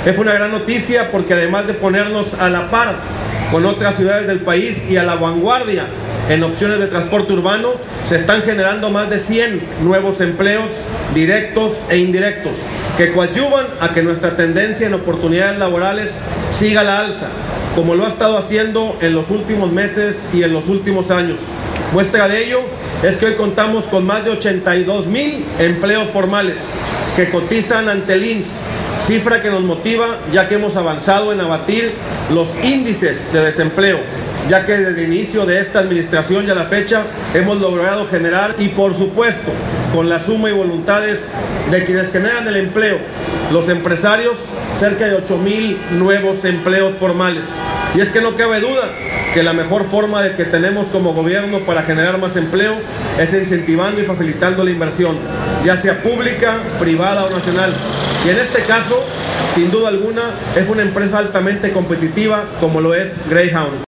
Es una gran noticia porque además de ponernos a la par con otras ciudades del país y a la vanguardia en opciones de transporte urbano, se están generando más de 100 nuevos empleos directos e indirectos que coadyuvan a que nuestra tendencia en oportunidades laborales siga a la alza, como lo ha estado haciendo en los últimos meses y en los últimos años. Muestra de ello es que hoy contamos con más de 82,000 empleos formales que cotizan ante el IMSS, cifra que nos motiva ya que hemos avanzado en abatir los índices de desempleo, ya que desde el inicio de esta administración y a la fecha hemos logrado generar, y por supuesto con la suma y voluntades de quienes generan el empleo, los empresarios, cerca de 8,000 nuevos empleos formales. Y es que no cabe duda que la mejor forma de que tenemos como gobierno para generar más empleo es incentivando y facilitando la inversión, ya sea pública, privada o nacional. Y en este caso, sin duda alguna, es una empresa altamente competitiva como lo es Greyhound.